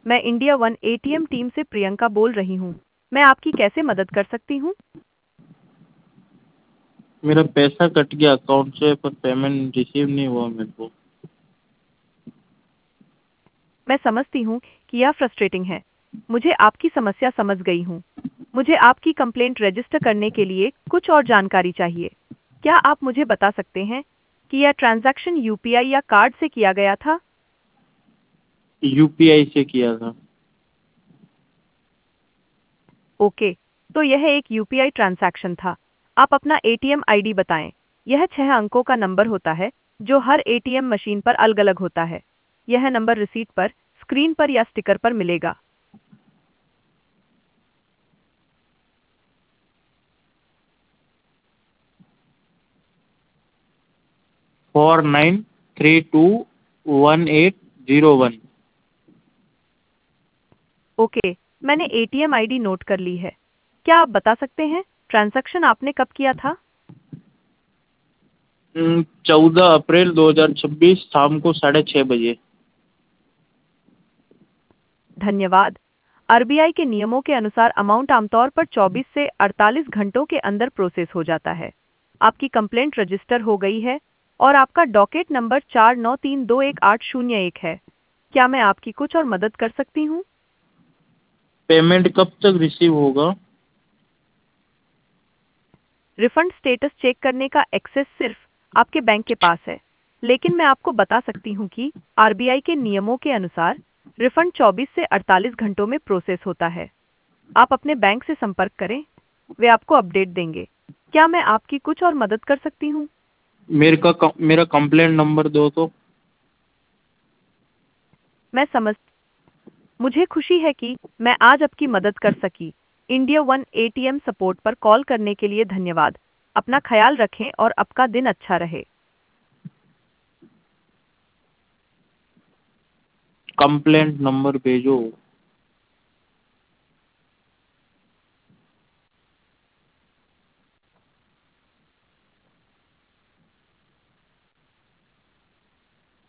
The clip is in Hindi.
मैं इंडिया वन एटीएम टीम से प्रियंका बोल रही हूँ। मैं आपकी कैसे मदद कर सकती हूँ? मेरा पैसा कट गया अकाउंट से, पर पेमेंट रिसीव नहीं हुआ मेरे को। मैं समझती हूँ कि यह फ्रस्ट्रेटिंग है। मुझे आपकी समस्या समझ गई हूँ। मुझे आपकी कंप्लेंट रजिस्टर करने के लिए कुछ और जानकारी चाहिए। क्या आप मुझे बता सकते हैं कि यह ट्रांजैक्शन यूपीआई या कार्ड से किया गया था? यूपीआई से किया था। ओके, तो यह एक यूपीआई ट्रांजैक्शन था। आप अपना एटीएम आईडी बताएं। यह 6 अंकों का नंबर होता है जो हर एटीएम मशीन पर अलग-अलग होता है। यह नंबर रिसीट पर, स्क्रीन पर या स्टिकर पर मिलेगा। 49321801। ओके, मैंने एटीएम आईडी नोट कर ली है। क्या आप बता सकते हैं ट्रांजैक्शन आपने कब किया था? 14 अप्रैल 2026 शाम को 6:30 बजे। धन्यवाद। आरबीआई के नियमों के अनुसार अमाउंट आमतौर पर 24 से 48 घंटों के अंदर प्रोसेस हो जाता है। आपकी कंप्लेंट रजिस्टर हो गई है और आपका डॉकेट नंबर 49321801 है। क्या मैं आपकी कुछ और मदद कर सकती हूँ? पेमेंट कब तक रिसीव होगा? रिफंड स्टेटस चेक करने का एक्सेस सिर्फ आपके बैंक के पास है, लेकिन मैं आपको बता सकती हूँ कि आरबीआई के नियमों के अनुसार रिफंड 24 से 48 घंटों में प्रोसेस होता है। आप अपने बैंक से संपर्क करें, वे आपको अपडेट देंगे। क्या मैं आपकी कुछ और मदद कर सकती हूँ? मेरा कंप्लेंट नंबर दो तो। मैं समझ मुझे खुशी है कि मैं आज आपकी मदद कर सकी। इंडिया वन एटीएम सपोर्ट पर कॉल करने के लिए धन्यवाद। अपना ख्याल रखें और आपका दिन अच्छा रहे। कंप्लेंट नंबर भेजो।